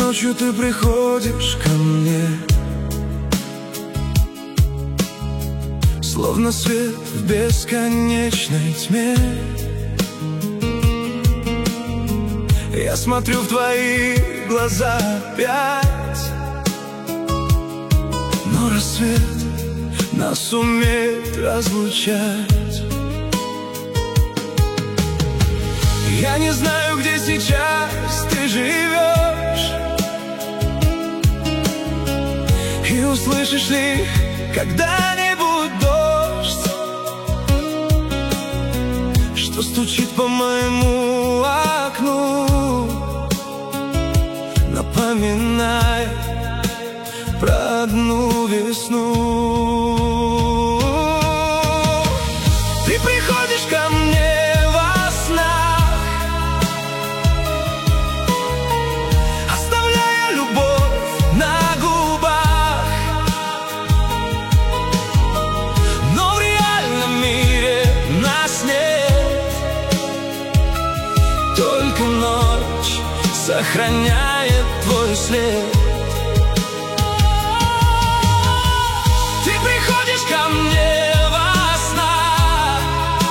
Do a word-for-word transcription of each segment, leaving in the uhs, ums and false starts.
ночью ты приходишь ко мне, словно свет в бесконечной тьме. Я смотрю в твои глаза опять, но рассвет нас умеет разлучать. Я не знаю, где сейчас ты живешь, и услышишь ли когда-нибудь дождь, что стучит по моему окну, напоминая про одну весну. Ты приходишь ко мне во снах, оставляя любовь на губах, но в реальном мире нас нет, только ночь сохраняет твой след. Ты приходишь ко мне во снах,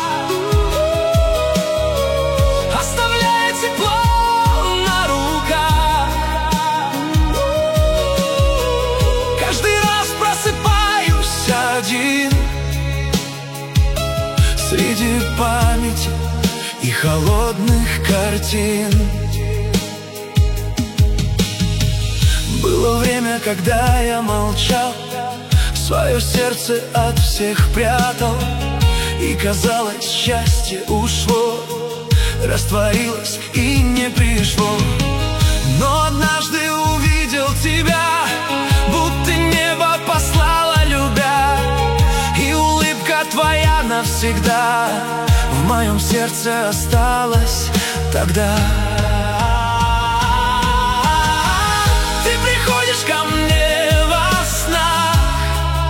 оставляя тепло на руках. Каждый раз просыпаюсь один среди памяти и холодных картин. Было время, когда я молчал, свое сердце от всех прятал, и казалось, счастье ушло, растворилось и не пришло. Но однажды увидел тебя, будто небо послало, любя, и улыбка твоя навсегда в моем сердце осталась тогда. Ко мне во снах,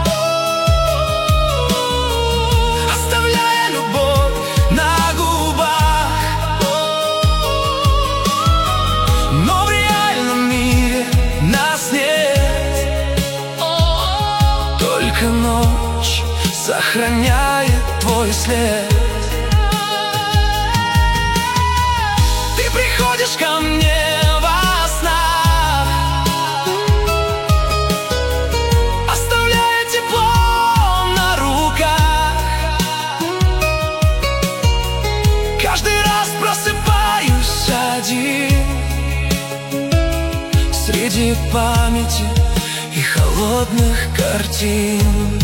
оставляя любовь на губах, но в реальном мире нас нет, только ночь сохраняет твой след. Ты приходишь ко мне во снах, каждый раз просыпаюсь один среди памяти и холодных картин.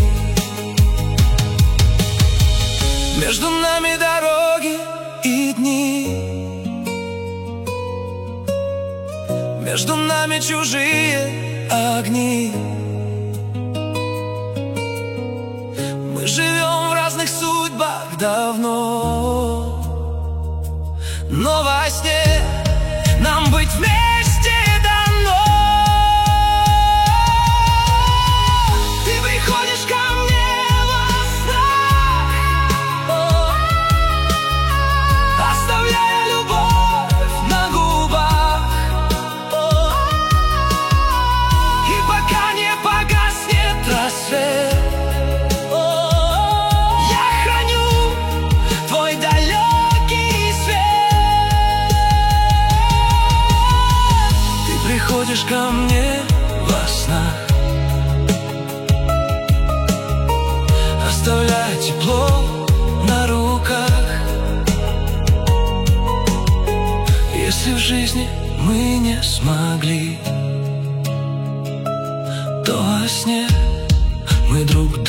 Между нами дороги и дни, между нами чужие огни. Мы живем в разных судьбах давно, но во сне нам быть вместе дано. Ты приходишь ко мне во снах, оставляя любовь на губах, и пока не погаснет рассвет, я храню твой далекий свет. Ты приходишь ко мне во снах, оставляя тепло на руках. Если в жизни мы не смогли, то во сне мы друг